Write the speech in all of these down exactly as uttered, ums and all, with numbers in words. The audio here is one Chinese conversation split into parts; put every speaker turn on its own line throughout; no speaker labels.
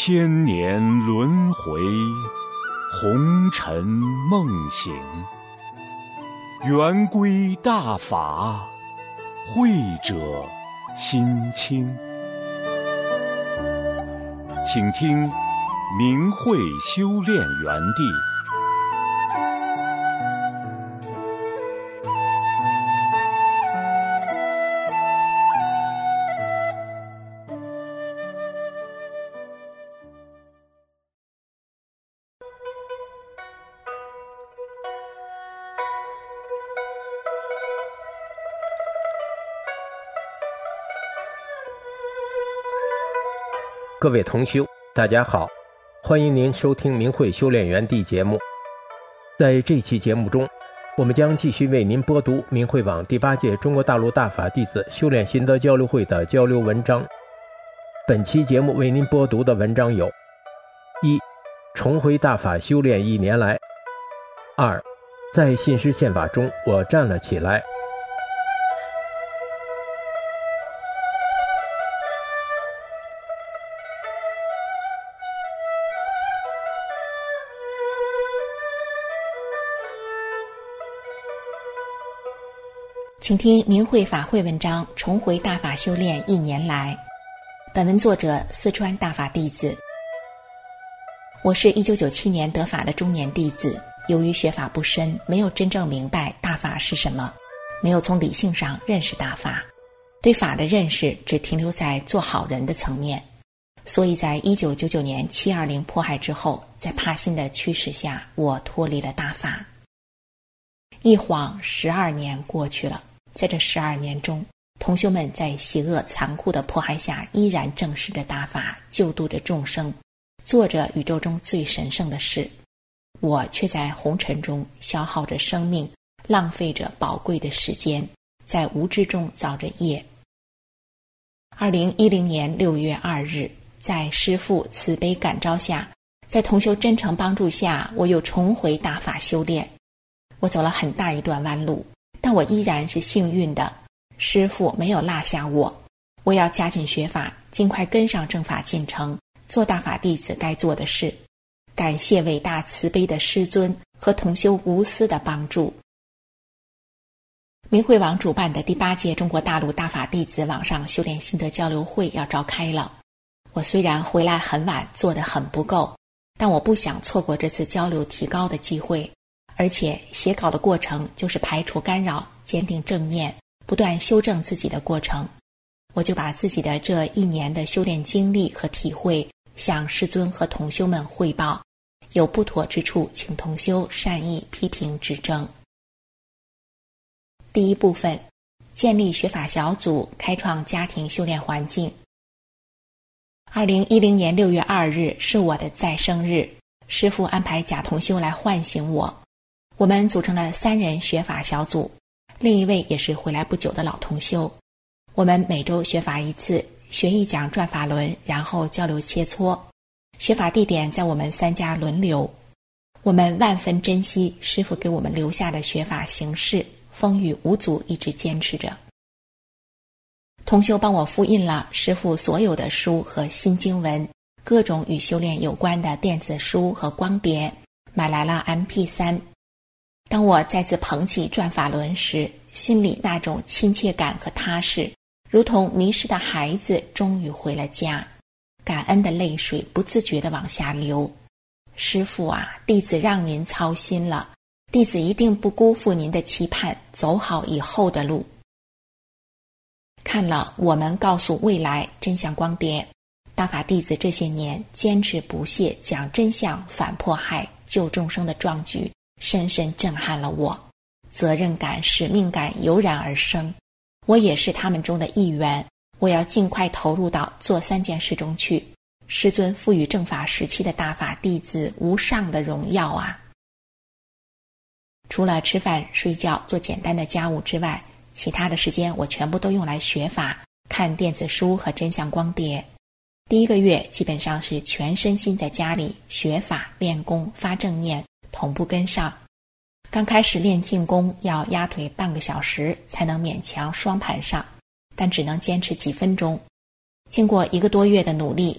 千年轮回，红尘梦醒。圆规大法，慧者心清。请听明慧修炼园地。
各位同修，大家好，欢迎您收听明慧修炼园地节目。在这期节目中，我们将继续为您播读明慧网第八届中国大陆大法弟子修炼心得交流会的交流文章。本期节目为您播读的文章有：一、重回大法修炼一年来；二、在信师宪法中我站了起来。
请听明慧法会文章，重回大法修炼一年来。本文作者四川大法弟子。我是一九九七年得法的中年弟子，由于学法不深，没有真正明白大法是什么，没有从理性上认识大法，对法的认识只停留在做好人的层面。所以在一九九九年七二零迫害之后，在帕辛的驱使下，我脱离了大法。一晃十二年过去了，在这十二年中，同修们在邪恶残酷的迫害下，依然正视着大法，救度着众生，做着宇宙中最神圣的事。我却在红尘中消耗着生命，浪费着宝贵的时间，在无知中造着业。二零一零年六月二日，在师父慈悲感召下，在同修真诚帮助下，我又重回大法修炼。我走了很大一段弯路，但我依然是幸运的，师父没有落下我。我要加紧学法，尽快跟上正法进程，做大法弟子该做的事。感谢伟大慈悲的师尊和同修无私的帮助。明慧网主办的第八届中国大陆大法弟子网上修炼心得交流会要召开了。我虽然回来很晚，做得很不够，但我不想错过这次交流提高的机会。而且写稿的过程就是排除干扰，坚定正念，不断修正自己的过程。我就把自己的这一年的修炼经历和体会向师尊和同修们汇报，有不妥之处请同修善意批评指正。第一部分，建立学法小组，开创家庭修炼环境。二零一零年六月二日是我的再生日，师父安排贾同修来唤醒我。我们组成了三人学法小组，另一位也是回来不久的老同修。我们每周学法一次，学一讲转法轮，然后交流切磋。学法地点在我们三家轮流。我们万分珍惜师父给我们留下的学法形式，风雨无阻一直坚持着。同修帮我复印了师父所有的书和新经文，各种与修炼有关的电子书和光碟，买来了 M P 三。当我再次捧起转法轮时，心里那种亲切感和踏实，如同迷失的孩子终于回了家，感恩的泪水不自觉地往下流。师父啊，弟子让您操心了，弟子一定不辜负您的期盼，走好以后的路。看了我们告诉未来真相光碟，大法弟子这些年坚持不懈讲真相、反迫害、救众生的壮举，深深震撼了我，责任感、使命感油然而生。我也是他们中的一员，我要尽快投入到做三件事中去。师尊赋予正法时期的大法弟子无上的荣耀啊！除了吃饭、睡觉、做简单的家务之外，其他的时间我全部都用来学法，看电子书和真相光碟。第一个月基本上是全身心在家里学法、练功、发正念，同步跟上。刚开始练静功要压腿半个小时才能勉强双盘上，但只能坚持几分钟。经过一个多月的努力，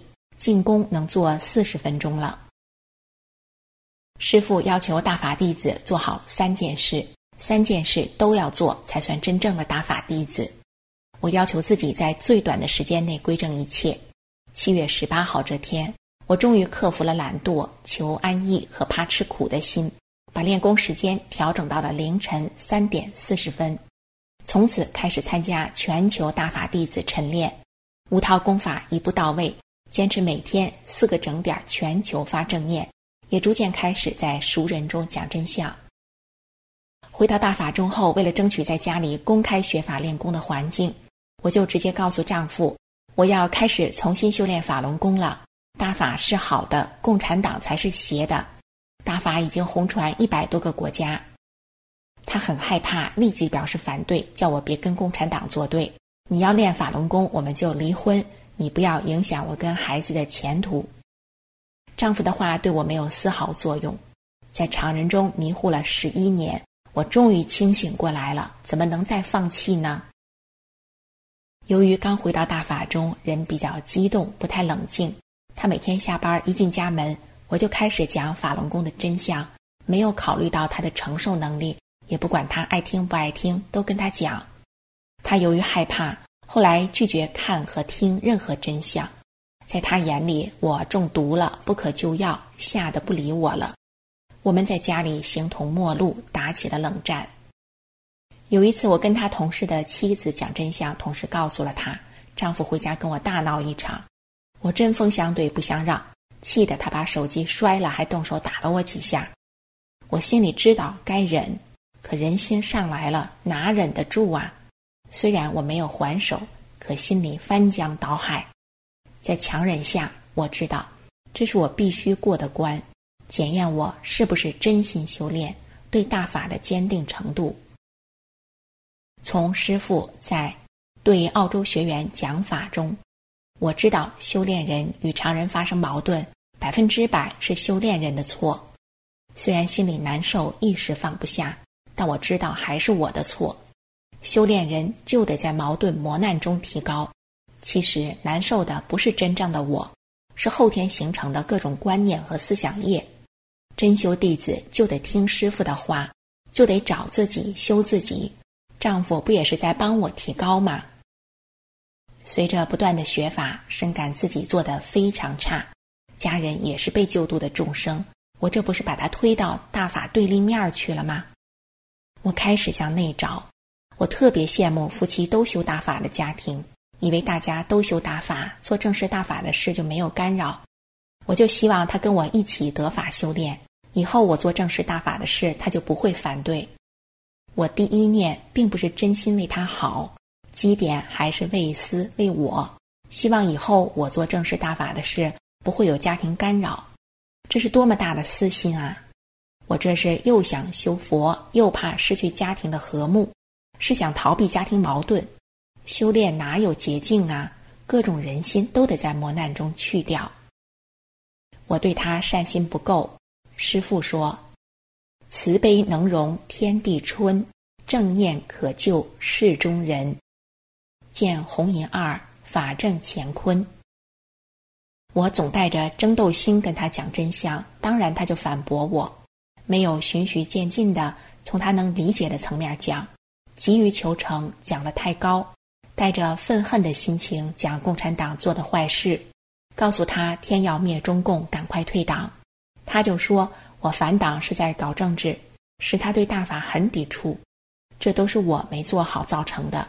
进宫能做四十分钟了。师父要求大法弟子做好三件事，三件事都要做才算真正的大法弟子。我要求自己在最短的时间内归正一切。七月十八号这天，我终于克服了懒惰、求安逸和怕吃苦的心，把练功时间调整到了凌晨三点四十分。从此开始参加全球大法弟子晨练，无套功法一步到位，坚持每天四个整点全球发正念，也逐渐开始在熟人中讲真相。回到大法中后，为了争取在家里公开学法练功的环境，我就直接告诉丈夫，我要开始重新修炼法轮功了。大法是好的，共产党才是邪的。大法已经红传一百多个国家。他很害怕，立即表示反对，叫我别跟共产党作对。你要练法轮功，我们就离婚，你不要影响我跟孩子的前途。丈夫的话对我没有丝毫作用。在常人中迷糊了十一年，我终于清醒过来了，怎么能再放弃呢？由于刚回到大法中，人比较激动，不太冷静。他每天下班一进家门，我就开始讲法轮功的真相，没有考虑到他的承受能力，也不管他爱听不爱听，都跟他讲。他由于害怕，后来拒绝看和听任何真相。在他眼里，我中毒了，不可救药，吓得不理我了。我们在家里形同陌路，打起了冷战。有一次，我跟他同事的妻子讲真相，同事告诉了他，丈夫回家跟我大闹一场。我针锋相对不相让，气得他把手机摔了，还动手打了我几下。我心里知道该忍，可人心上来了，哪忍得住啊？虽然我没有还手，可心里翻江倒海。在强忍下，我知道这是我必须过的关，检验我是不是真心修炼，对大法的坚定程度。从师父在对澳洲学员讲法中，我知道修炼人与常人发生矛盾，百分之百是修炼人的错。虽然心里难受，一时放不下，但我知道还是我的错。修炼人就得在矛盾磨难中提高。其实难受的不是真正的我，是后天形成的各种观念和思想业。真修弟子就得听师父的话，就得找自己修自己。丈夫不也是在帮我提高吗？随着不断的学法，深感自己做得非常差，家人也是被救度的众生，我这不是把他推到大法对立面去了吗？我开始向内找，我特别羡慕夫妻都修大法的家庭，以为大家都修大法，做正式大法的事就没有干扰。我就希望他跟我一起得法修炼，以后我做正式大法的事，他就不会反对。我第一念并不是真心为他好，基点还是为私为我，希望以后我做正式大法的事不会有家庭干扰。这是多么大的私心啊！我这是又想修佛，又怕失去家庭的和睦，是想逃避家庭矛盾。修炼哪有捷径啊？各种人心都得在磨难中去掉。我对他善心不够，师父说，慈悲能容天地春，正念可救世中人。见红银二法正乾坤。我总带着争斗心跟他讲真相，当然他就反驳我，没有循序渐进的从他能理解的层面讲，急于求成，讲得太高，带着愤恨的心情讲共产党做的坏事，告诉他天要灭中共，赶快退党。他就说我反党是在搞政治，使他对大法很抵触，这都是我没做好造成的。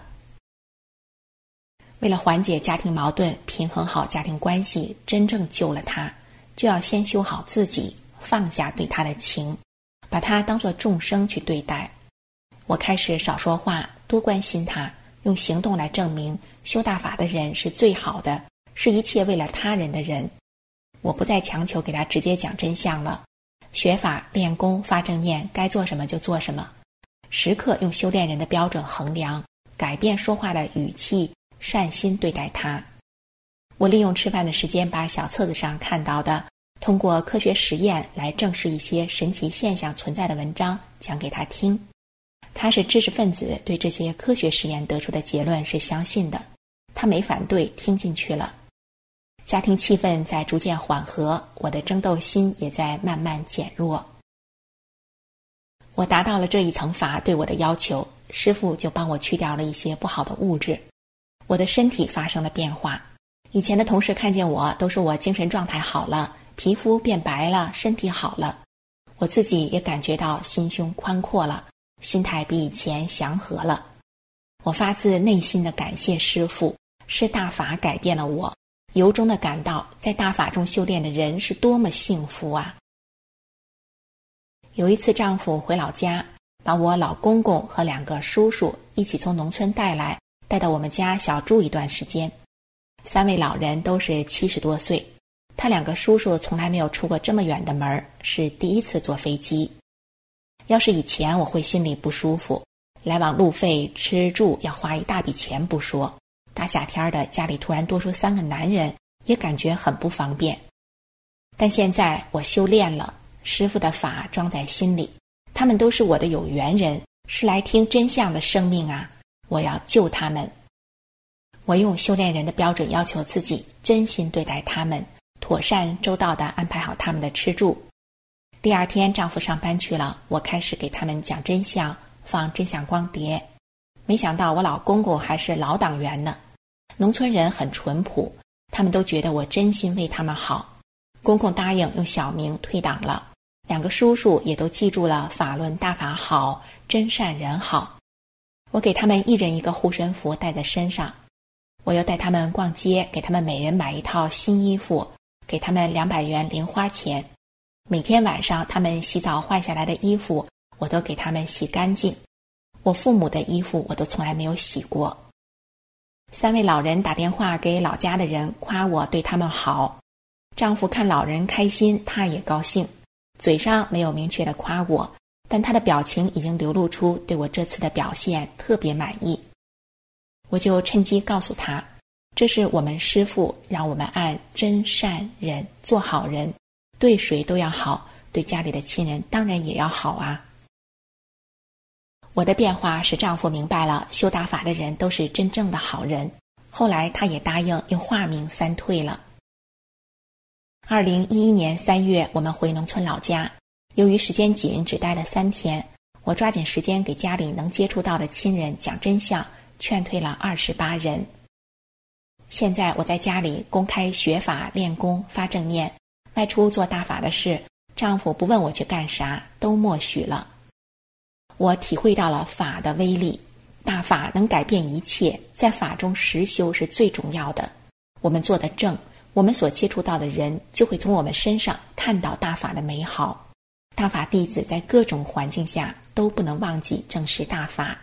为了缓解家庭矛盾，平衡好家庭关系，真正救了他，就要先修好自己，放下对他的情，把他当作众生去对待。我开始少说话，多关心他，用行动来证明修大法的人是最好的，是一切为了他人的人。我不再强求给他直接讲真相了，学法练功发正念，该做什么就做什么，时刻用修炼人的标准衡量，改变说话的语气，善心对待他。我利用吃饭的时间，把小册子上看到的通过科学实验来证实一些神奇现象存在的文章讲给他听。他是知识分子，对这些科学实验得出的结论是相信的，他没反对，听进去了。 家庭气氛在逐渐缓和，我的争斗心也在慢慢减弱。我达到了这一层法对我的要求，师父就帮我去掉了一些不好的物质，我的身体发生了变化。以前的同事看见我都说我精神状态好了，皮肤变白了，身体好了。我自己也感觉到心胸宽阔了，心态比以前祥和了。我发自内心的感谢师父，是大法改变了我，由衷的感到在大法中修炼的人是多么幸福啊！有一次丈夫回老家，把我老公公和两个叔叔一起从农村带来，带到我们家小住一段时间。三位老人都是七十多岁，他两个叔叔从来没有出过这么远的门，是第一次坐飞机。要是以前我会心里不舒服，来往路费吃住要花一大笔钱不说，大夏天的家里突然多出三个男人，也感觉很不方便。但现在我修炼了，师父的法装在心里，他们都是我的有缘人，是来听真相的生命啊！我要救他们。我用修炼人的标准要求自己，真心对待他们，妥善周到地安排好他们的吃住。第二天丈夫上班去了，我开始给他们讲真相，放真相光碟。没想到我老公公还是老党员呢。农村人很淳朴，他们都觉得我真心为他们好。公公答应用小名退党了，两个叔叔也都记住了法论大法好，真善人好。我给他们一人一个护身符带在身上，我又带他们逛街，给他们每人买一套新衣服，给他们两百元零花钱。每天晚上他们洗澡换下来的衣服，我都给他们洗干净。我父母的衣服我都从来没有洗过。三位老人打电话给老家的人，夸我对他们好。丈夫看老人开心，他也高兴，嘴上没有明确的夸我，但他的表情已经流露出对我这次的表现特别满意。我就趁机告诉他，这是我们师父让我们按真善忍做好人，对谁都要好，对家里的亲人当然也要好啊。我的变化使丈夫明白了修大法的人都是真正的好人，后来他也答应用化名三退了。二零一一年三月，我们回农村老家，由于时间紧，只待了三天，我抓紧时间给家里能接触到的亲人讲真相，劝退了二十八人。现在我在家里公开学法练功发正念，外出做大法的事，丈夫不问我去干啥，都默许了。我体会到了法的威力，大法能改变一切，在法中实修是最重要的。我们做得正，我们所接触到的人就会从我们身上看到大法的美好。大法弟子在各种环境下都不能忘记正视大法。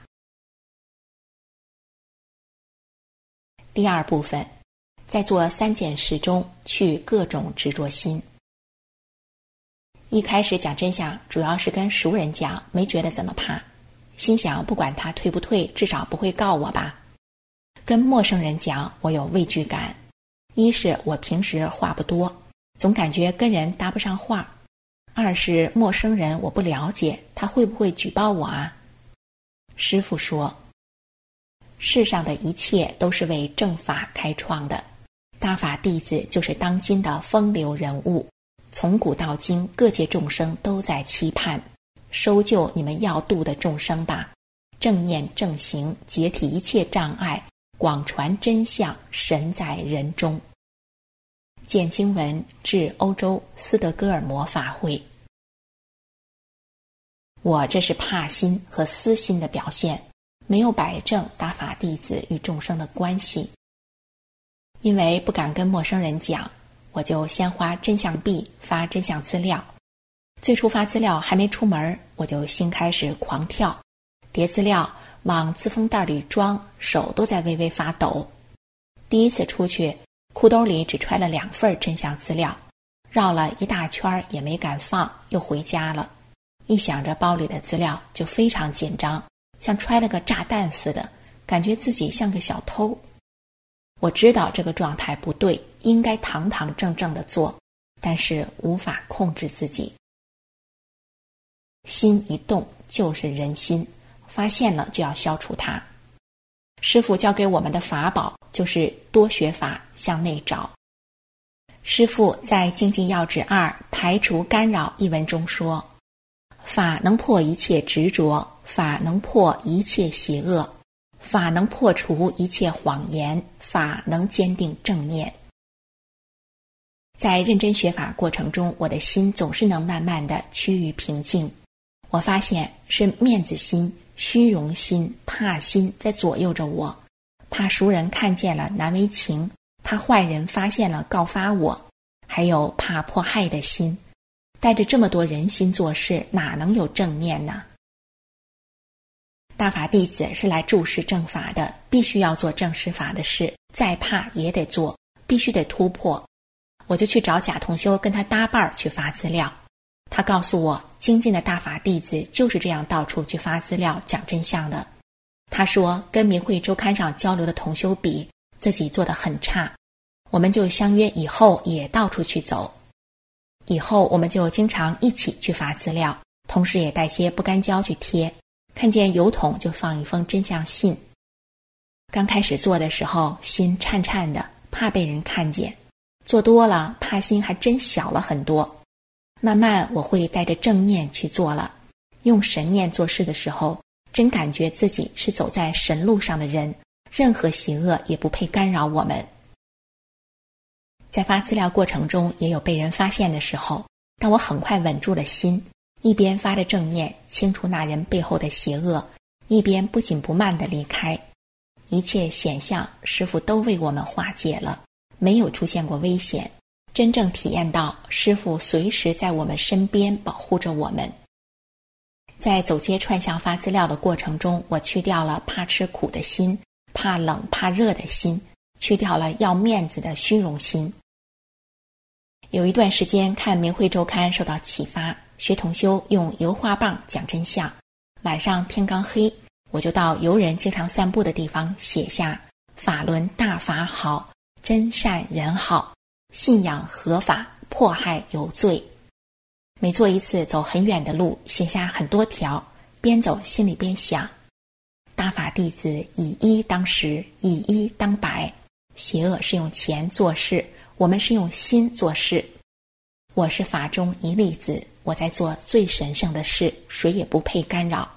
第二部分，在做三件事中去各种执着心。一开始讲真相主要是跟熟人讲，没觉得怎么怕，心想不管他退不退，至少不会告我吧。跟陌生人讲，我有畏惧感，一是我平时话不多，总感觉跟人搭不上话；二是陌生人我不了解，他会不会举报我啊？师父说，世上的一切都是为正法开创的，大法弟子就是当今的风流人物，从古到今各界众生都在期盼，收救你们要度的众生吧，正念正行，解体一切障碍，广传真相，神在人中。见经文至欧洲斯德哥尔摩法会。我这是怕心和私心的表现，没有摆正大法弟子与众生的关系。因为不敢跟陌生人讲，我就先花真相币发真相资料。最初发资料还没出门，我就心开始狂跳，叠资料往自封袋里装，手都在微微发抖。第一次出去，裤兜里只揣了两份真相资料，绕了一大圈也没敢放，又回家了。一想着包里的资料就非常紧张，像揣了个炸弹似的，感觉自己像个小偷。我知道这个状态不对，应该堂堂正正的做，但是无法控制自己。心一动就是人心，发现了就要消除它。师父教给我们的法宝就是多学法，向内找。 师父在《经济要旨二排除干扰》一文中说，法能破一切执着，法能破一切邪恶，法能破除一切谎言，法能坚定正念。在认真学法过程中，我的心总是能慢慢地趋于平静。我发现是面子心、虚荣心、怕心在左右着我，怕熟人看见了难为情，怕坏人发现了告发我，还有怕迫害的心。带着这么多人心做事，哪能有正念呢？大法弟子是来注释正法的，必须要做正实法的事，再怕也得做，必须得突破。我就去找贾同修，跟他搭伴去发资料。他告诉我，精进的大法弟子就是这样到处去发资料讲真相的。他说跟明慧周刊上交流的同修比，自己做得很差，我们就相约以后也到处去走。以后我们就经常一起去发资料，同时也带些不干胶去贴，看见邮筒就放一封真相信。刚开始做的时候心颤颤的，怕被人看见，做多了怕心还真小了很多。慢慢我会带着正念去做了，用神念做事的时候，真感觉自己是走在神路上的人，任何邪恶也不配干扰我们。在发资料过程中也有被人发现的时候，但我很快稳住了心，一边发着正念清除那人背后的邪恶，一边不紧不慢地离开。一切险象师父都为我们化解了，没有出现过危险，真正体验到师父随时在我们身边保护着我们。在走街串巷发资料的过程中，我去掉了怕吃苦的心，怕冷怕热的心，去掉了要面子的虚荣心。有一段时间看明慧周刊受到启发，学同修用油画棒讲真相，晚上天刚黑，我就到游人经常散步的地方写下法轮大法好，真善人好，信仰合法，迫害有罪。每做一次走很远的路，写下很多条，边走心里边想，大法弟子以一当十，以一当百，邪恶是用钱做事，我们是用心做事。我是法中一粒子，我在做最神圣的事，谁也不配干扰。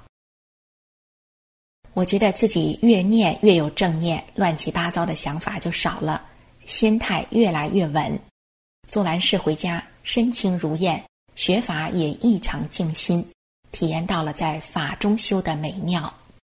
我觉得自己越念越有正念，乱七八糟的想法就少了，心态越来越稳。做完事回家，身轻如燕，学法也异常静心，体验到了在法中修的美妙。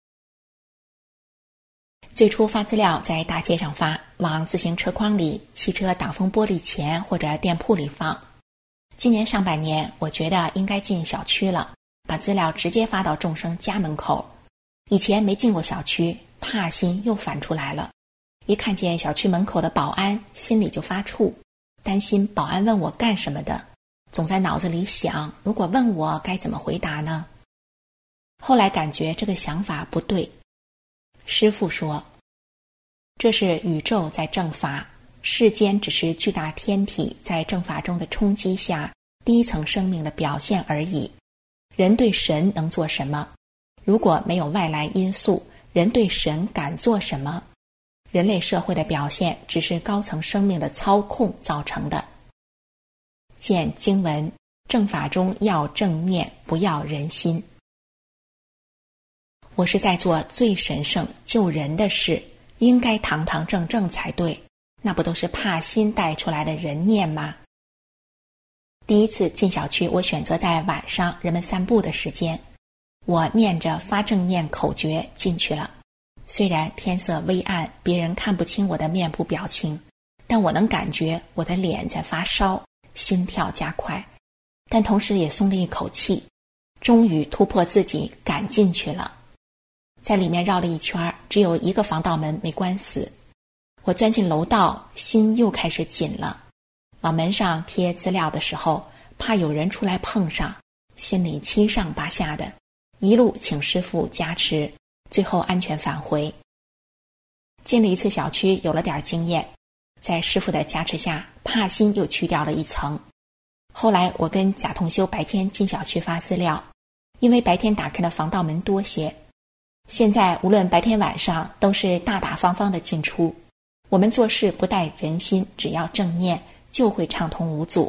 最初发资料在大街上发，往自行车筐里、汽车挡风玻璃前或者店铺里放。今年上半年，我觉得应该进小区了，把资料直接发到众生家门口。以前没进过小区，怕心又反出来了。一看见小区门口的保安，心里就发怵，担心保安问我干什么的，总在脑子里想，如果问我该怎么回答呢？后来感觉这个想法不对。师父说，这是宇宙在正法，世间只是巨大天体在正法中的冲击下第一层生命的表现而已。人对神能做什么？如果没有外来因素，人对神敢做什么？人类社会的表现只是高层生命的操控造成的。见经文，正法中要正念，不要人心。我是在做最神圣救人的事，应该堂堂正正才对，那不都是怕心带出来的人念吗？第一次进小区，我选择在晚上人们散步的时间，我念着发正念口诀进去了。虽然天色微暗，别人看不清我的面部表情，但我能感觉我的脸在发烧，心跳加快，但同时也松了一口气，终于突破自己赶进去了。在里面绕了一圈，只有一个防盗门没关死。我钻进楼道，心又开始紧了。往门上贴资料的时候，怕有人出来碰上，心里七上八下的，一路请师父加持，最后安全返回。进了一次小区，有了点经验，在师父的加持下，怕心又去掉了一层。后来我跟贾同修白天进小区发资料，因为白天打开的防盗门多些，现在无论白天晚上都是大大方方的进出。我们做事不带人心，只要正念， 就会畅通无阻。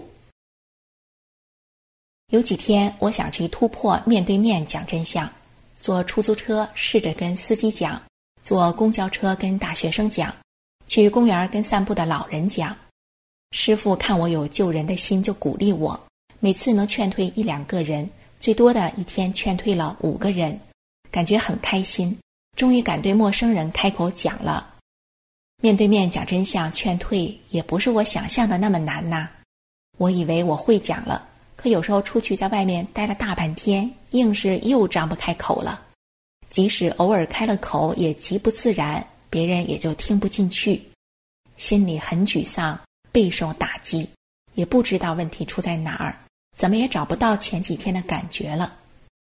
有几天我想去突破面对面讲真相，坐出租车试着跟司机讲，坐公交车跟大学生讲，去公园跟散步的老人讲。师父看我有救人的心，就鼓励我，每次能劝退一两个人，最多的一天劝退了五个人，感觉很开心，终于敢对陌生人开口讲了。面对面讲真相劝退也不是我想象的那么难呐。我以为我会讲了，可有时候出去在外面待了大半天，硬是又张不开口了。即使偶尔开了口，也极不自然，别人也就听不进去。心里很沮丧，备受打击，也不知道问题出在哪儿，怎么也找不到前几天的感觉了。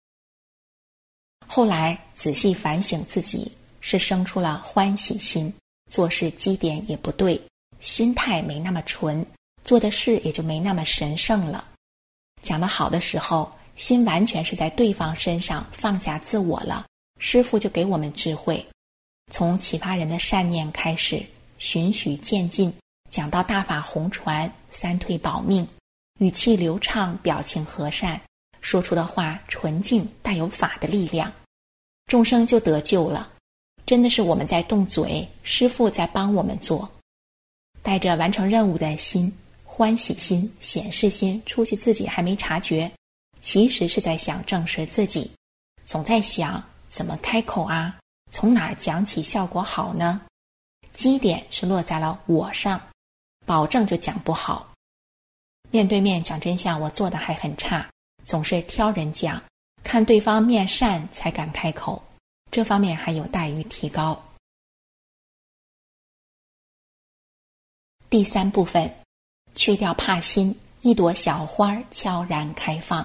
后来仔细反省自己，是生出了欢喜心，做事基点也不对，心态没那么纯，做的事也就没那么神圣了。讲得好的时候，心完全是在对方身上，放下自我了，师父就给我们智慧，从启发人的善念开始，循序渐进，讲到大法红传，三退保命，语气流畅，表情和善，说出的话纯净，带有法的力量，众生就得救了。真的是我们在动嘴，师父在帮我们做。带着完成任务的心，欢喜心、显示心出去，自己还没察觉，其实是在想证实自己，总在想怎么开口啊，从哪儿讲起效果好呢？基点是落在了我上，保证就讲不好。面对面讲真相我做得还很差，总是挑人讲，看对方面善才敢开口，这方面还有待于提高。第三部分，去掉怕心，一朵小花悄然开放。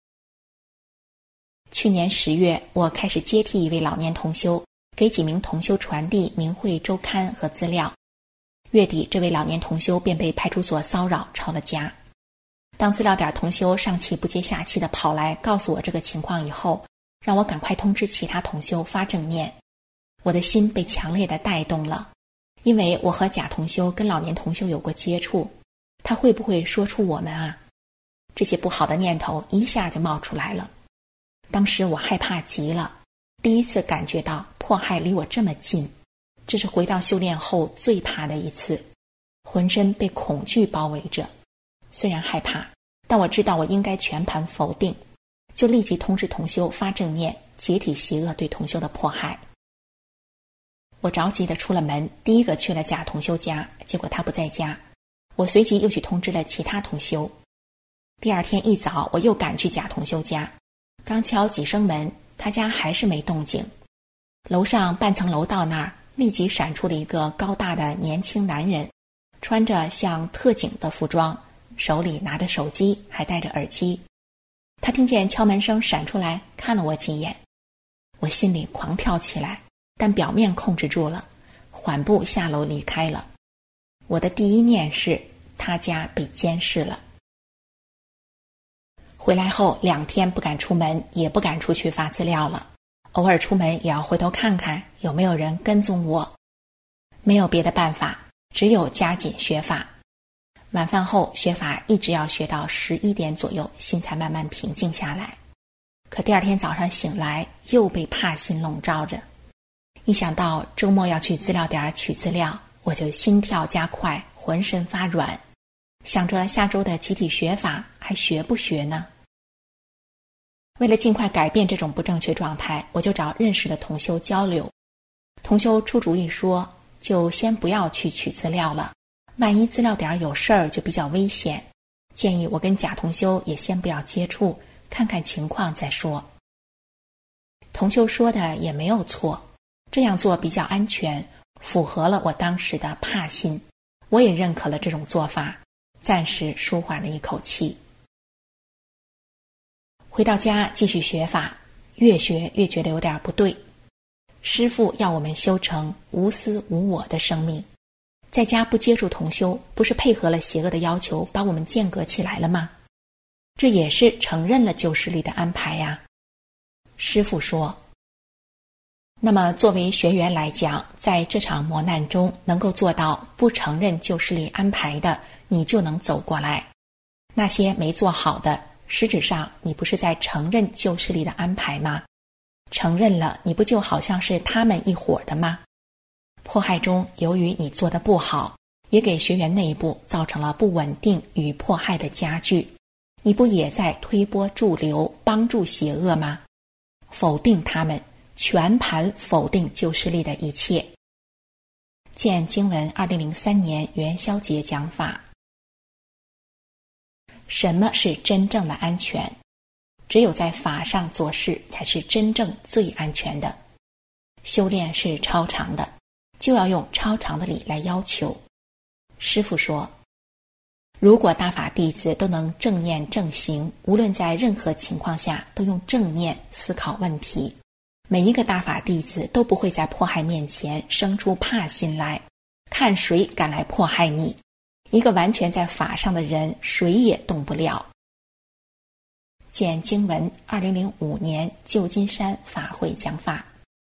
去年十月，我开始接替一位老年同修，给几名同修传递明慧周刊和资料。月底，这位老年同修便被派出所骚扰，抄了家。当资料点同修上气不接下气地跑来告诉我这个情况以后，让我赶快通知其他同修发正念。我的心被强烈地带动了，因为我和贾同修跟老年同修有过接触，他会不会说出我们啊？这些不好的念头一下就冒出来了。当时我害怕极了，第一次感觉到迫害离我这么近，这是回到修炼后最怕的一次，浑身被恐惧包围着。虽然害怕，但我知道我应该全盘否定，就立即通知同修发正念，解体邪恶对同修的迫害。我着急地出了门，第一个去了贾同修家，结果他不在家，我随即又去通知了其他同修。第二天一早，我又赶去贾同修家，刚敲几声门，他家还是没动静。楼上半层楼道那儿立即闪出了一个高大的年轻男人，穿着像特警的服装，手里拿着手机，还戴着耳机。他听见敲门声闪出来，看了我几眼。我心里狂跳起来，但表面控制住了，缓步下楼离开了。我的第一念是他家被监视了。回来后两天不敢出门，也不敢出去发资料了，偶尔出门也要回头看看有没有人跟踪我。没有别的办法，只有加紧学法。晚饭后学法一直要学到十一点左右，心才慢慢平静下来。可第二天早上醒来，又被怕心笼罩着。一想到周末要去资料点取资料，我就心跳加快，浑身发软，想着下周的集体学法还学不学呢？为了尽快改变这种不正确状态，我就找认识的同修交流。同修出主意说，就先不要去取资料了，万一资料点有事儿就比较危险，建议我跟贾同修也先不要接触，看看情况再说。同修说的也没有错，这样做比较安全，符合了我当时的怕心，我也认可了这种做法，暂时舒缓了一口气。回到家继续学法，越学越觉得有点不对。师父要我们修成无私无我的生命，在家不接触同修，不是配合了邪恶的要求，把我们间隔起来了吗？这也是承认了旧势力的安排呀。师父说，那么作为学员来讲，在这场磨难中能够做到不承认旧势力安排的， 你就能走过来。那些没做好的，实质上你不是在承认旧势力的安排吗？承认了，你不就好像是他们一伙的吗？迫害中，由于你做得不好，也给学员内部造成了不稳定与迫害的加剧，你不也在推波助流，帮助邪恶吗？否定他们，全盘否定旧势力的一切。见经文二零零三年元宵节讲法。什么是真正的安全？只有在法上做事才是真正最安全的。修炼是超常的，就要用超常的理来要求。师父说，如果大法弟子都能正念正行，无论在任何情况下都用正念思考问题，每一个大法弟子都不会在迫害面前生出怕心来，看谁敢来迫害你。一个完全在法上的人，谁也动不了。见经文二零零五年旧金山法会讲法。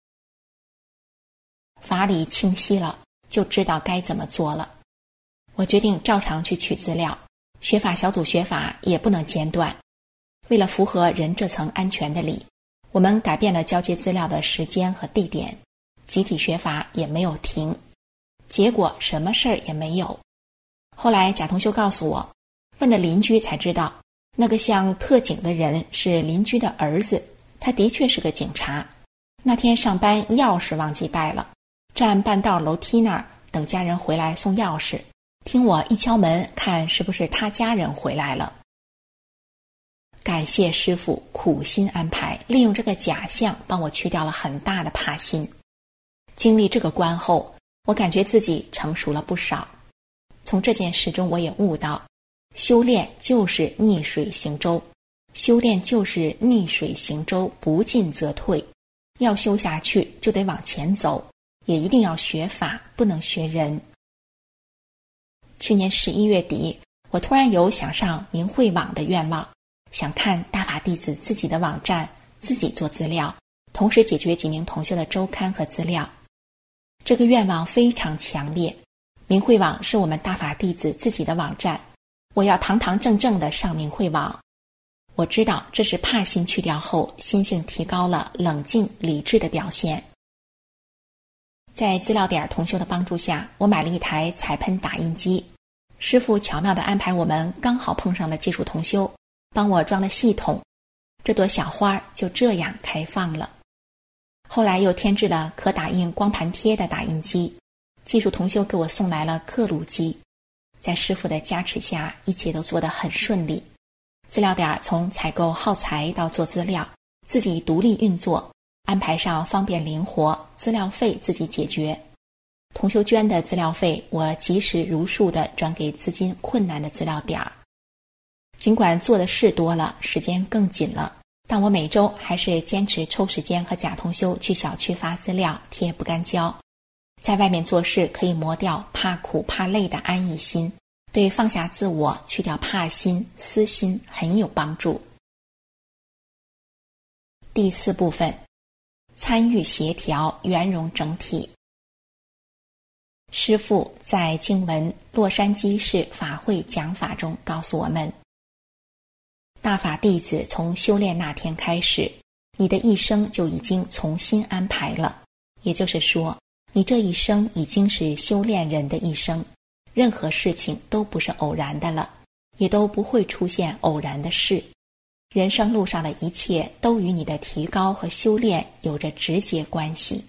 法理清晰了，就知道该怎么做了。我决定照常去取资料，学法小组学法也不能间断。为了符合人这层安全的理，我们改变了交接资料的时间和地点，集体学法也没有停，结果什么事儿也没有。后来贾同修告诉我，问了邻居才知道，那个像特警的人是邻居的儿子，他的确是个警察。那天上班钥匙忘记带了，站半道楼梯那儿等家人回来送钥匙，听我一敲门，看是不是他家人回来了。感谢师父苦心安排，利用这个假象帮我去掉了很大的怕心。经历这个关后，我感觉自己成熟了不少。从这件事中我也悟到，修炼就是逆水行舟，修炼就是逆水行舟，不进则退。要修下去就得往前走，也一定要学法，不能学人。去年十一月底，我突然有想上明慧网的愿望，想看大法弟子自己的网站，自己做资料，同时解决几名同修的周刊和资料。这个愿望非常强烈。明慧网是我们大法弟子自己的网站，我要堂堂正正的上明慧网。我知道这是怕心去掉后，心性提高了，冷静理智的表现。在资料点同修的帮助下，我买了一台彩喷打印机，师父巧妙地安排我们刚好碰上了技术同修，帮我装了系统，这朵小花就这样开放了。后来又添置了可打印光盘贴的打印机，技术同修给我送来了刻录机。在师父的加持下，一切都做得很顺利。资料点从采购耗材到做资料，自己独立运作，安排上方便灵活，资料费自己解决。同修捐的资料费，我及时如数地转给资金困难的资料点。尽管做的事多了，时间更紧了，但我每周还是坚持抽时间和贾同修去小区发资料，贴不干胶。在外面做事可以磨掉怕苦怕累的安逸心，对放下自我，去掉怕心、私心很有帮助。第四部分，参与协调，圆融整体。师父在经文洛杉矶市法会讲法中告诉我们，大法弟子从修炼那天开始，你的一生就已经重新安排了，也就是说，你这一生已经是修炼人的一生，任何事情都不是偶然的了，也都不会出现偶然的事。人生路上的一切都与你的提高和修炼有着直接关系。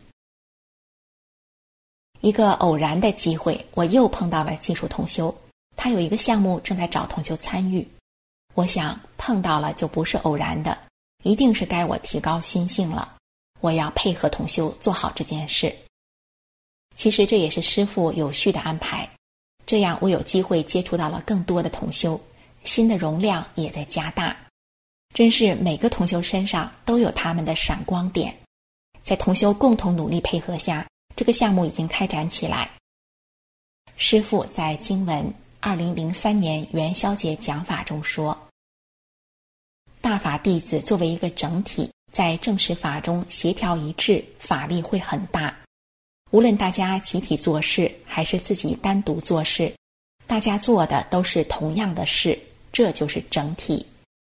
一个偶然的机会，我又碰到了技术同修，他有一个项目正在找同修参与。我想碰到了就不是偶然的，一定是该我提高心性了，我要配合同修做好这件事。其实这也是师父有序的安排，这样我有机会接触到了更多的同修，心的容量也在加大。真是每个同修身上都有他们的闪光点，在同修共同努力配合下，这个项目已经开展起来。师父在经文二零零三年元宵节讲法中说，大法弟子作为一个整体，在正实法中协调一致，法力会很大。无论大家集体做事还是自己单独做事， 大家做的都是同样的事，这就是整体。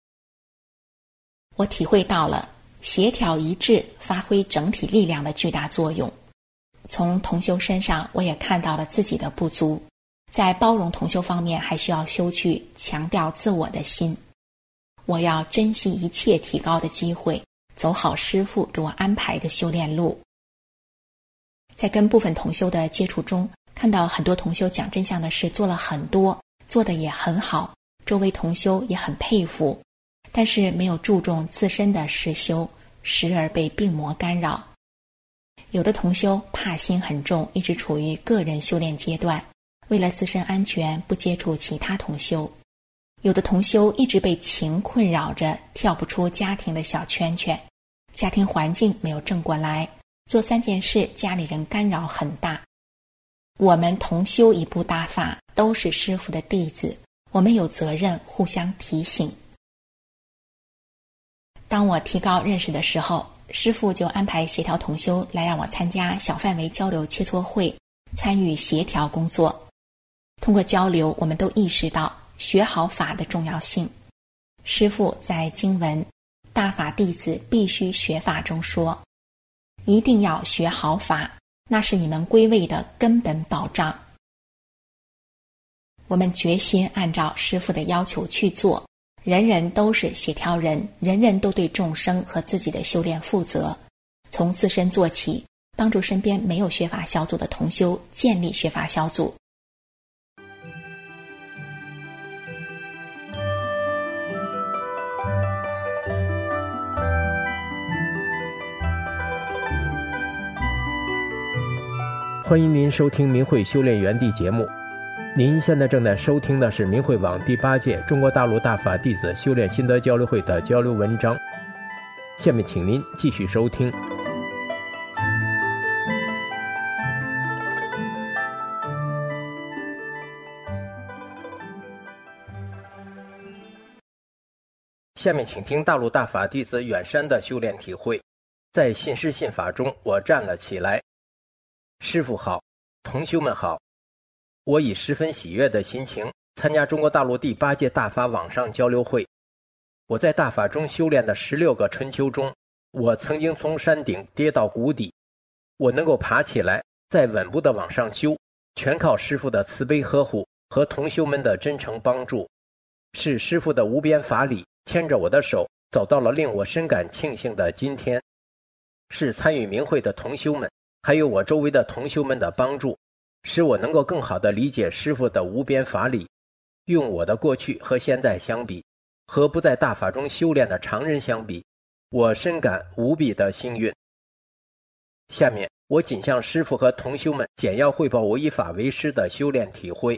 我体会到了协调一致发挥整体力量的巨大作用。从同修身上我也看到了自己的不足，在包容同修方面还需要修去强调自我的心。我要珍惜一切提高的机会，走好师父给我安排的修炼路。在跟部分同修的接触中，看到很多同修讲真相的事做了很多，做得也很好，周围同修也很佩服，但是没有注重自身的实修，时而被病魔干扰。有的同修怕心很重，一直处于个人修炼阶段，为了自身安全不接触其他同修。有的同修一直被情困扰着，跳不出家庭的小圈圈，家庭环境没有正过来，做三件事家里人干扰很大。我们同修一部大法，都是师父的弟子，我们有责任互相提醒。当我提高认识的时候，师父就安排协调同修来让我参加小范围交流切磋会，参与协调工作。通过交流，我们都意识到学好法的重要性。师父在经文大法弟子必须学法中说，一定要学好法，那是你们归位的根本保障。我们决心按照师父的要求去做，人人都是协调人，人人都对众生和自己的修炼负责，从自身做起，帮助身边没有学法小组的同修建立学法小组。
欢迎您收听明慧修炼园地节目。您现在正在收听的是明慧网第八届中国大陆大法弟子修炼心得交流会的交流文章。下面请您继续收听。下面请听大陆大法弟子远山的修炼体会。在信师信法中，我站了起来。师父好，同修们好，我以十分喜悦的心情参加中国大陆第八届大法网上交流会。我在大法中修炼的十六个春秋中，我曾经从山顶跌到谷底，我能够爬起来，再稳步的往上修，全靠师父的慈悲呵护和同修们的真诚帮助，是师父的无边法理牵着我的手走到了令我深感庆幸的今天，是参与明会的同修们还有我周围的同修们的帮助，使我能够更好地理解师父的无边法理。用我的过去和现在相比，和不在大法中修炼的常人相比，我深感无比的幸运。下面我仅向师父和同修们简要汇报我以法为师的修炼体会。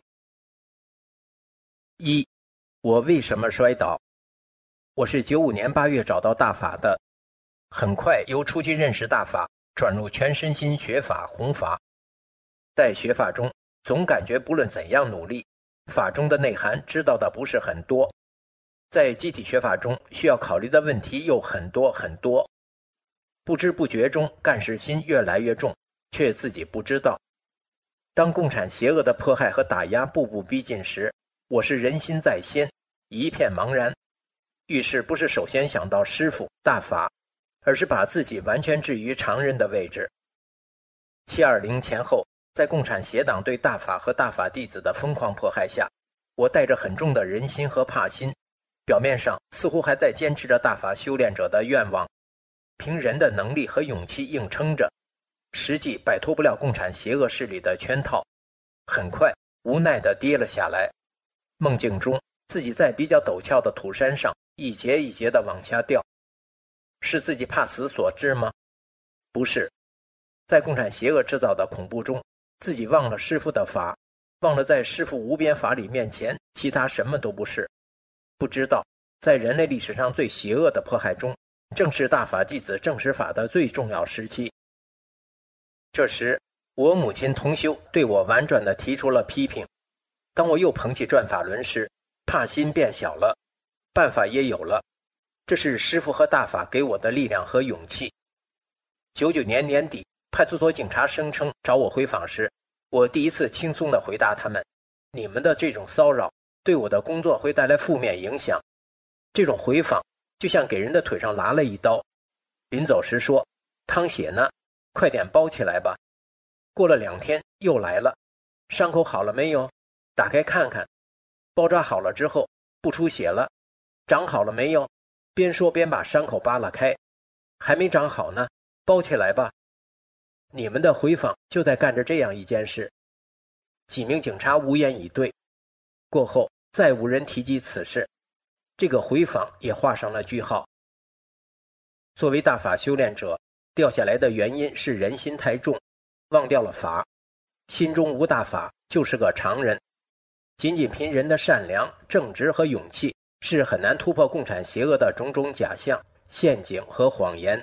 一，我为什么摔倒？我是九五年八月找到大法的，很快由初级认识大法转入全身心学法弘法。在学法中，总感觉不论怎样努力，法中的内涵知道的不是很多。在集体学法中，需要考虑的问题又很多很多。不知不觉中，干事心越来越重，却自己不知道。当共产邪恶的迫害和打压步步逼近时，我是人心在先，一片茫然。遇事不是首先想到师父大法，而是把自己完全置于常人的位置。七二零前后，在共产邪党对大法和大法弟子的疯狂迫害下，我带着很重的人心和怕心，表面上似乎还在坚持着大法修炼者的愿望，凭人的能力和勇气硬撑着，实际摆脱不了共产邪恶势力的圈套，很快无奈地跌了下来。梦境中，自己在比较陡峭的土山上一节一节地往下掉。是自己怕死所致吗？不是，在共产邪恶制造的恐怖中，自己忘了师父的法，忘了在师父无边法理面前，其他什么都不是。不知道，在人类历史上最邪恶的迫害中，正是大法弟子证实法的最重要时期。这时，我母亲同修对我婉转地提出了批评。当我又捧起转法轮时，怕心变小了，办法也有了。这是师父和大法给我的力量和勇气。九九年年底，派出所警察声称找我回访时，我第一次轻松地回答他们： 你们的这种骚扰对我的工作会带来负面影响。这种回访就像给人的腿上剌了一刀，临走时说淌血呢，快点包起来吧。过了两天又来了，伤口好了没有？打开看看。包扎好了之后不出血了，长好了没有？边说边把伤口扒拉开。还没长好呢，包起来吧。你们的回访就在干着这样一件事。几名警察无言以对，过后再无人提及此事，这个回访也画上了句号。作为大法修炼者，掉下来的原因是人心太重，忘掉了法，心中无大法，就是个常人。仅仅凭人的善良、正直和勇气，是很难突破共产邪恶的种种假象、陷阱和谎言。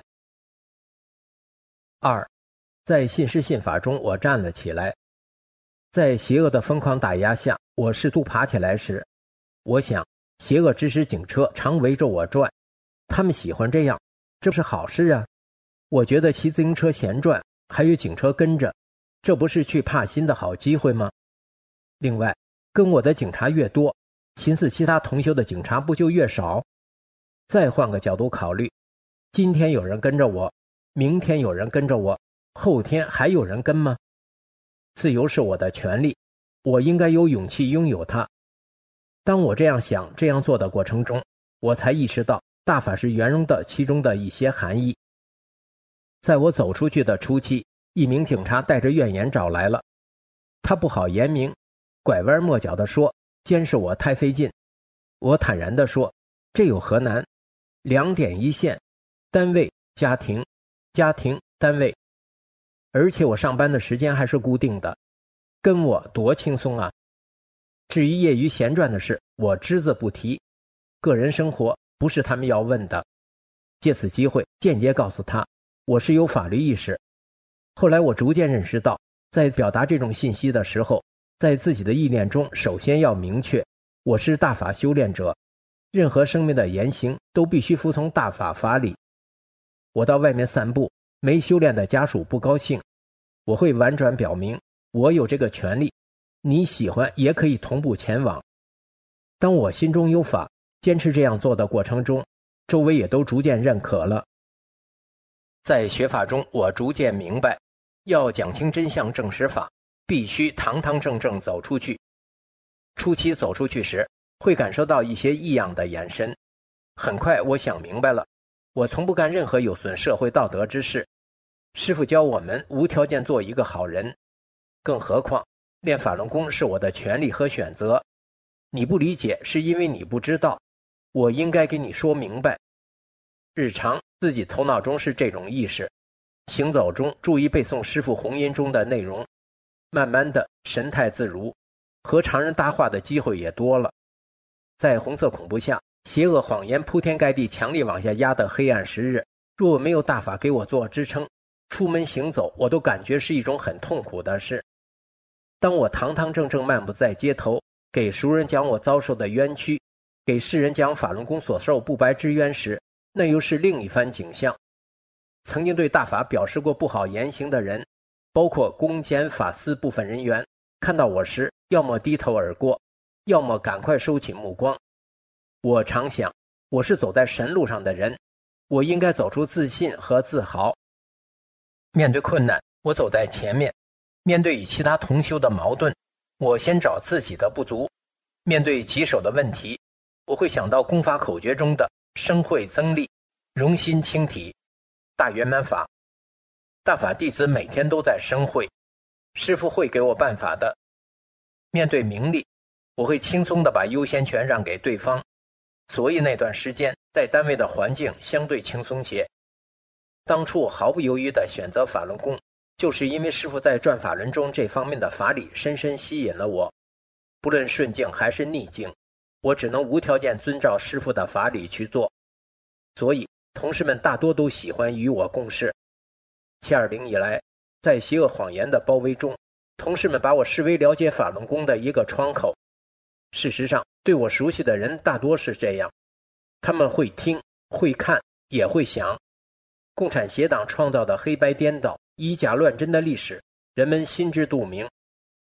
二，在信师信法中，我站了起来。在邪恶的疯狂打压下，我试图爬起来时，我想，邪恶指使警车常围着我转，他们喜欢这样，这是好事啊。我觉得骑自行车闲转，还有警车跟着，这不是去帕辛的好机会吗？另外，跟我的警察越多，寻思其他同修的警察不就越少？再换个角度考虑，今天有人跟着我，明天有人跟着我，后天还有人跟吗？自由是我的权利，我应该有勇气拥有它。当我这样想、这样做的过程中，我才意识到大法师圆融的其中的一些含义。在我走出去的初期，一名警察带着怨言找来了，他不好言明，拐弯抹角地说监视我太费劲。我坦然地说，这有何难？两点一线，单位家庭，家庭单位，而且我上班的时间还是固定的，跟我多轻松啊。至于业余闲转的事，我只字不提，个人生活不是他们要问的。借此机会间接告诉他，我是有法律意识。后来我逐渐认识到，在表达这种信息的时候，在自己的意念中首先要明确，我是大法修炼者，任何生命的言行都必须服从大法法理。我到外面散步，没修炼的家属不高兴，我会婉转表明，我有这个权利，你喜欢也可以同步前往。当我心中有法，坚持这样做的过程中，周围也都逐渐认可了。在学法中，我逐渐明白，要讲清真相证实法，必须堂堂正正走出去。初期走出去时，会感受到一些异样的眼神。很快我想明白了，我从不干任何有损社会道德之事。师父教我们无条件做一个好人，更何况练法轮功是我的权利和选择。你不理解是因为你不知道，我应该给你说明白。日常自己头脑中是这种意识，行走中注意背诵师父弘音中的内容，慢慢的神态自如，和常人搭话的机会也多了。在红色恐怖下，邪恶谎言铺天盖地强力往下压的黑暗时日，若没有大法给我做支撑，出门行走我都感觉是一种很痛苦的事。当我堂堂正正漫步在街头，给熟人讲我遭受的冤屈，给世人讲法轮功所受不白之冤时，那又是另一番景象。曾经对大法表示过不好言行的人，包括公检法司部分人员，看到我时要么低头而过，要么赶快收起目光。我常想，我是走在神路上的人，我应该走出自信和自豪。面对困难，我走在前面；面对与其他同修的矛盾，我先找自己的不足；面对棘手的问题，我会想到功法口诀中的生慧增力，容心轻体，大圆满法。大法弟子每天都在生慧，师父会给我办法的。面对名利，我会轻松地把优先权让给对方，所以那段时间在单位的环境相对轻松些。当初我毫不犹豫地选择法轮功，就是因为师父在转法轮中这方面的法理深深吸引了我。不论顺境还是逆境，我只能无条件遵照师父的法理去做，所以同事们大多都喜欢与我共事。七二零以来，在邪恶谎言的包围中，同事们把我视为了解法轮功的一个窗口。事实上，对我熟悉的人大多是这样，他们会听、会看，也会想。共产邪党创造的黑白颠倒、以假乱真的历史，人们心知肚明。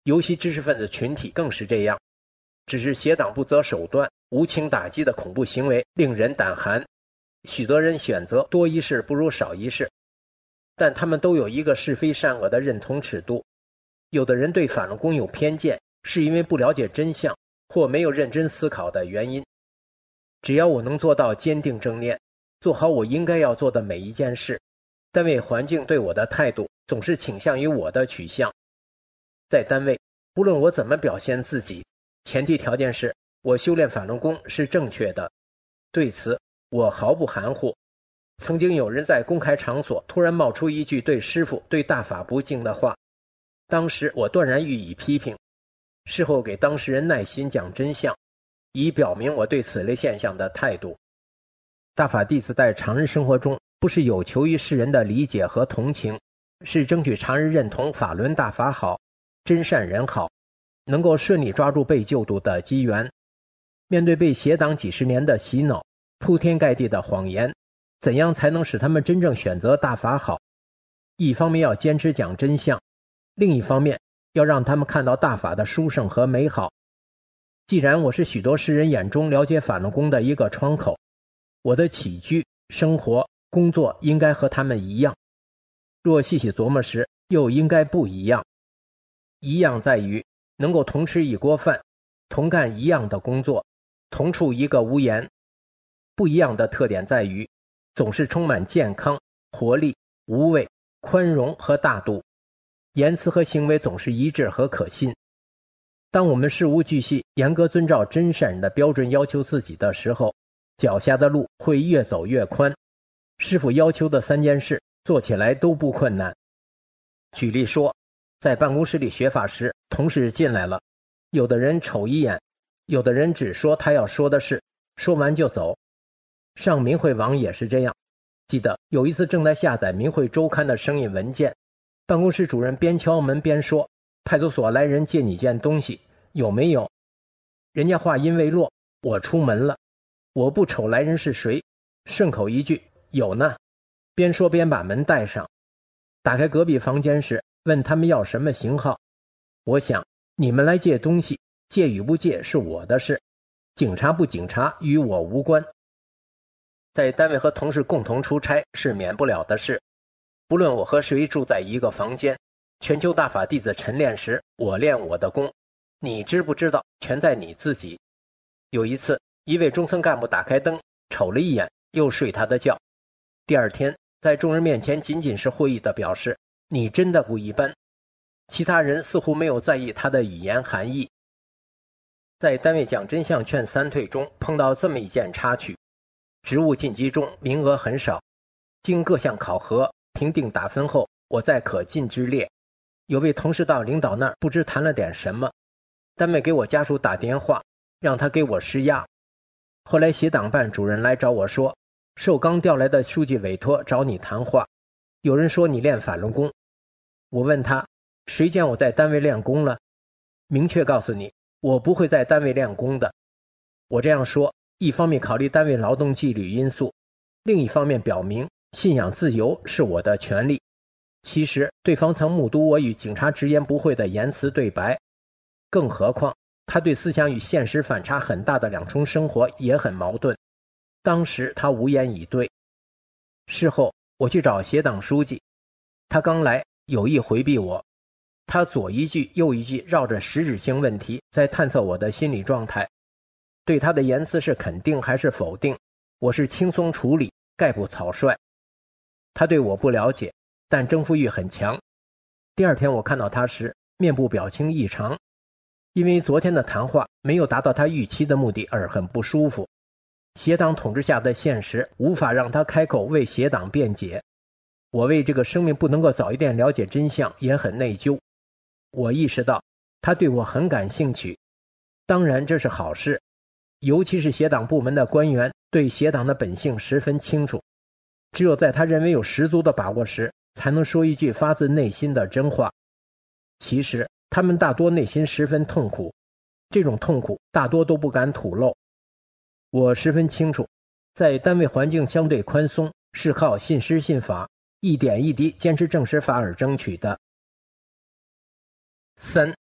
尤其知识分子群体更是这样。只是邪党不择手段、无情打击的恐怖行为令人胆寒，许多人选择多一事不如少一事，但他们都有一个是非善恶的认同尺度。有的人对法轮功有偏见，是因为不了解真相或没有认真思考的原因。只要我能做到坚定正念，做好我应该要做的每一件事，单位环境对我的态度总是倾向于我的取向。在单位，不论我怎么表现自己，前提条件是我修炼法轮功是正确的，对此我毫不含糊。曾经有人在公开场所突然冒出一句对师父、对大法不敬的话，当时我断然予以批评，事后给当事人耐心讲真相，以表明我对此类现象的态度。大法弟子在常人生活中不是有求于世人的理解和同情，是争取常人认同法轮大法好，真善人好，能够顺利抓住被救度的机缘。面对被邪党几十年的洗脑、铺天盖地的谎言，怎样才能使他们真正选择大法好？一方面要坚持讲真相，另一方面要让他们看到大法的殊胜和美好。既然我是许多世人眼中了解法轮功的一个窗口，我的起居、生活、工作应该和他们一样。若细细琢磨时，又应该不一样。一样在于能够同吃一锅饭，同干一样的工作，同处一个屋檐。不一样的特点在于总是充满健康、活力、无畏、宽容和大度，言辞和行为总是一致和可信。当我们事无巨细、严格遵照真善人的标准要求自己的时候，脚下的路会越走越宽。师父要求的三件事做起来都不困难。举例说，在办公室里学法时，同事进来了，有的人瞅一眼，有的人只说他要说的事，说完就走。上明慧网也是这样。记得有一次正在下载明慧周刊的声音文件，办公室主任边敲门边说，派出所来人借你件东西，有没有？人家话音未落，我出门了，我不瞅来人是谁，顺口一句有呢，边说边把门带上。打开隔壁房间时，问他们要什么型号。我想，你们来借东西，借与不借是我的事，警察不警察与我无关。在单位和同事共同出差是免不了的事，不论我和谁住在一个房间，全球大法弟子晨练时，我练我的功，你知不知道全在你自己。有一次，一位中层干部打开灯，瞅了一眼，又睡他的觉。第二天，在众人面前仅仅是会意地表示，你真的不一般。其他人似乎没有在意他的语言含义。在单位讲真相劝三退中碰到这么一件插曲，职务晋级中名额很少，经各项考核评定打分后，我在可进之列。有位同事到领导那儿不知谈了点什么，单位给我家属打电话，让他给我施压。后来协党办主任来找我说，受刚调来的书记委托找你谈话，有人说你练法轮功。我问他，谁见我在单位练功了？明确告诉你，我不会在单位练功的。我这样说，一方面考虑单位劳动纪律因素，另一方面表明信仰自由是我的权利。其实对方曾目睹我与警察直言不讳的言辞对白，更何况他对思想与现实反差很大的两重生活也很矛盾。当时他无言以对。事后我去找协党书记，他刚来有意回避我，他左一句右一句绕着实质性问题在探测我的心理状态。对他的言辞是肯定还是否定，我是轻松处理，概不草率。他对我不了解，但征服欲很强。第二天我看到他时，面部表情异常，因为昨天的谈话没有达到他预期的目的而很不舒服。邪党统治下的现实无法让他开口为邪党辩解。我为这个生命不能够早一点了解真相也很内疚。我意识到他对我很感兴趣，当然这是好事，尤其是邪党部门的官员对邪党的本性十分清楚，只有在他认为有十足的把握时，才能说一句发自内心的真话。其实他们大多内心十分痛苦，这种痛苦大多都不敢吐露。我十分清楚，在单位环境相对宽松，是靠信师信法，一点一滴坚持正实法而争取的。三，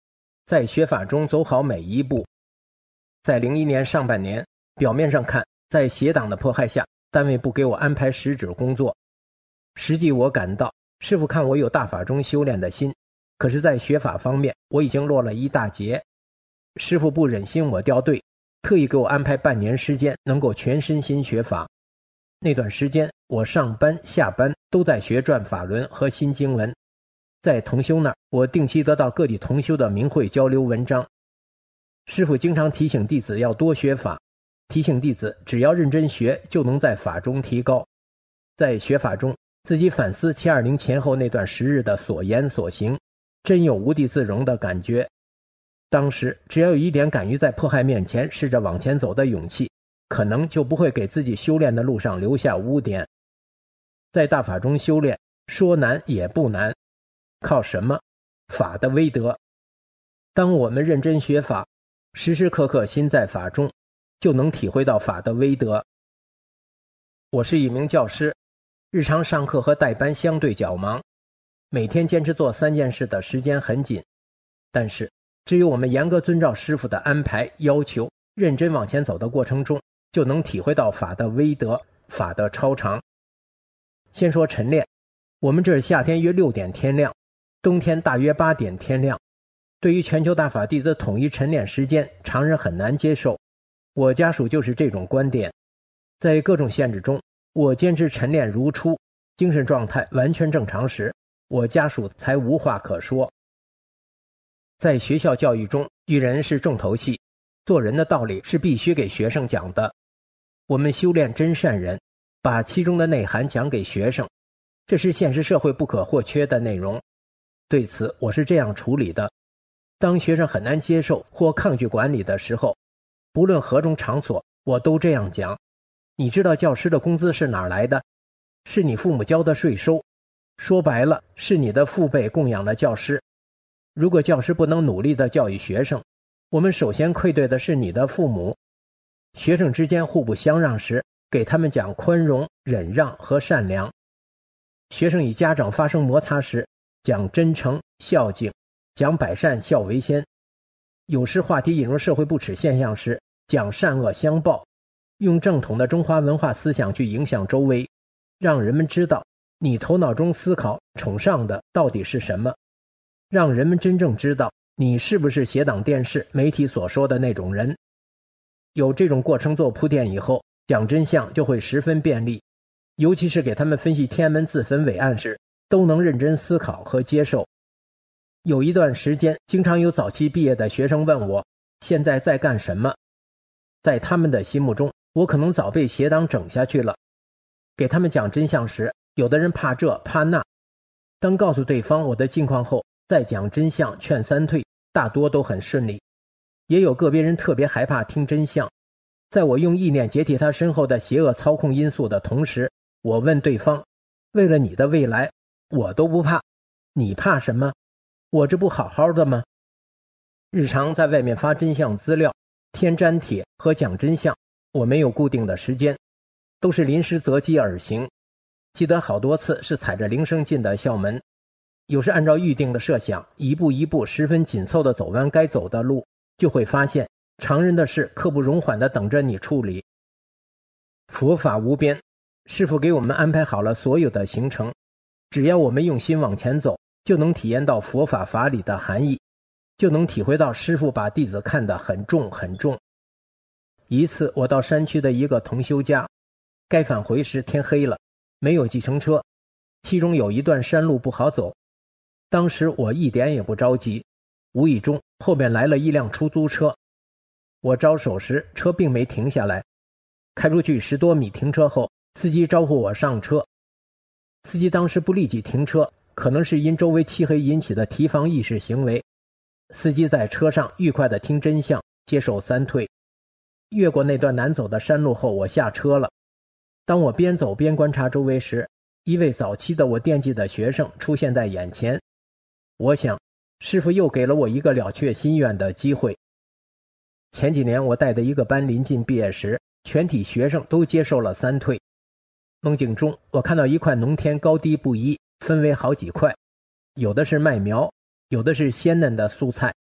在学法中走好每一步。在零一年上半年，表面上看，在邪党的迫害下，单位不给我安排实质工作。实际我感到，师父看我有大法中修炼的心，可是在学法方面，我已经落了一大截。师父不忍心我掉队，特意给我安排半年时间，能够全身心学法。那段时间，我上班下班都在学转法轮和新经文。在同修那儿，我定期得到各地同修的明慧交流文章。师父经常提醒弟子要多学法，提醒弟子只要认真学，就能在法中提高。在学法中，自己反思七二零前后那段时日的所言所行，真有无地自容的感觉。当时只要有一点敢于在迫害面前试着往前走的勇气，可能就不会给自己修炼的路上留下污点。在大法中修炼，说难也不难，靠什么？法的威德。当我们认真学法，时时刻刻心在法中，就能体会到法的威德。我是一名教师，日常上课和带班相对较忙，每天坚持做三件事的时间很紧，但是只有我们严格遵照师父的安排要求，认真往前走的过程中，就能体会到法的威德，法的超常。先说晨练，我们这儿夏天约六点天亮，冬天大约八点天亮。对于全球大法弟子统一晨练时间，常人很难接受。我家属就是这种观点。在各种限制中，我坚持晨练如初，精神状态完全正常时，我家属才无话可说。在学校教育中，育人是重头戏，做人的道理是必须给学生讲的。我们修炼真善人，把其中的内涵讲给学生，这是现实社会不可或缺的内容。对此，我是这样处理的。当学生很难接受或抗拒管理的时候，不论何种场所，我都这样讲。你知道教师的工资是哪儿来的？是你父母交的税收。说白了，是你的父辈供养了教师。如果教师不能努力地教育学生，我们首先愧对的是你的父母。学生之间互不相让时，给他们讲宽容、忍让和善良。学生与家长发生摩擦时，讲真诚、孝敬，讲百善孝为先。有时话题引入社会不耻现象时，讲善恶相报，用正统的中华文化思想去影响周围，让人们知道你头脑中思考崇尚的到底是什么，让人们真正知道你是不是邪党电视媒体所说的那种人。有这种过程做铺垫以后，讲真相就会十分便利，尤其是给他们分析天安门自焚伪案时，都能认真思考和接受。有一段时间，经常有早期毕业的学生问我，现在在干什么？在他们的心目中，我可能早被邪党整下去了。给他们讲真相时，有的人怕这怕那，当告诉对方我的近况后，再讲真相劝三退，大多都很顺利。也有个别人特别害怕听真相，在我用意念解体他身后的邪恶操控因素的同时，我问对方，为了你的未来，我都不怕，你怕什么？我这不好好的吗？日常在外面发真相资料、添粘帖和讲真相，我没有固定的时间，都是临时择机而行。记得好多次是踩着铃声进的校门，有时按照预定的设想，一步一步十分紧凑地走完该走的路，就会发现常人的事刻不容缓地等着你处理。佛法无边，师父给我们安排好了所有的行程，只要我们用心往前走，就能体验到佛法法理的含义，就能体会到师父把弟子看得很重很重。一次我到山区的一个同修家，该返回时天黑了，没有计程车，其中有一段山路不好走。当时我一点也不着急，无意中后面来了一辆出租车，我招手时车并没停下来，开出去十多米停车后，司机招呼我上车。司机当时不立即停车，可能是因周围漆黑引起的提防意识行为。司机在车上愉快地听真相，接受三退。越过那段难走的山路后，我下车了。当我边走边观察周围时，一位早期的我惦记的学生出现在眼前。我想，师父又给了我一个了却心愿的机会。前几年我带的一个班临近毕业时，全体学生都接受了三退。梦境中，我看到一块农田高低不一，分为好几块，有的是麦苗，有的是鲜嫩的蔬菜。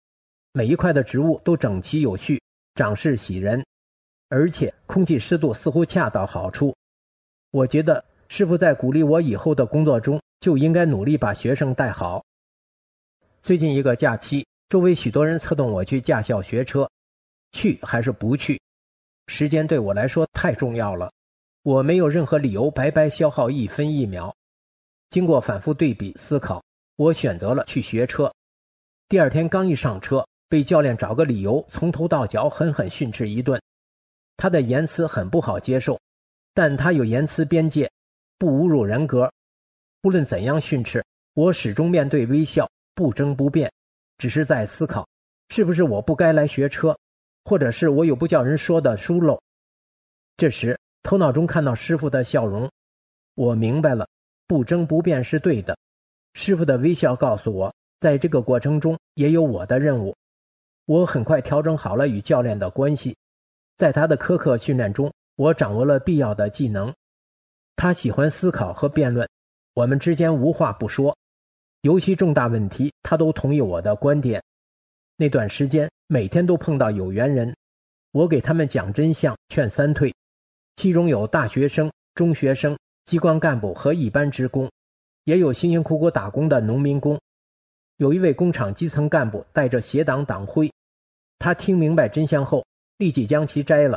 每一块的植物都整齐有序，长势喜人，而且空气湿度似乎恰到好处。我觉得师傅在鼓励我以后的工作中就应该努力把学生带好。最近一个假期，周围许多人策动我去驾校学车，去还是不去？时间对我来说太重要了，我没有任何理由白白消耗一分一秒。经过反复对比思考，我选择了去学车。第二天刚一上车，被教练找个理由从头到脚狠狠训斥一顿。他的言辞很不好接受，但他有言辞边界，不侮辱人格。无论怎样训斥，我始终面对微笑，不争不辩，只是在思考，是不是我不该来学车，或者是我有不叫人说的疏漏。这时头脑中看到师傅的笑容，我明白了，不争不辩是对的。师傅的微笑告诉我，在这个过程中也有我的任务。我很快调整好了与教练的关系，在他的苛刻训练中，我掌握了必要的技能。他喜欢思考和辩论，我们之间无话不说，尤其重大问题他都同意我的观点。那段时间每天都碰到有缘人，我给他们讲真相，劝三退，其中有大学生、中学生、机关干部和一般职工，也有辛辛苦苦打工的农民工。有一位工厂基层干部带着协党党徽，他听明白真相后立即将其摘了。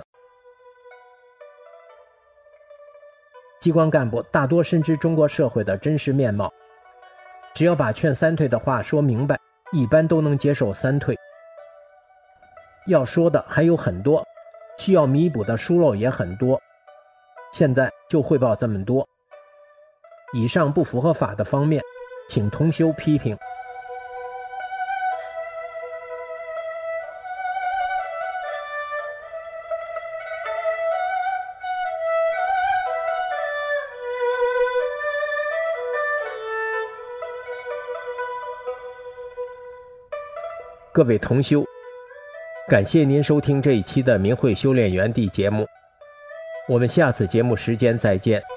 机关干部大多深知中国社会的真实面貌，只要把劝三退的话说明白，一般都能接受三退。要说的还有很多，需要弥补的疏漏也很多，现在就汇报这么多。以上不符合法的方面，请同修批评。各位同修，感谢您收听这一期的明慧修炼园地节目，我们下次节目时间再见。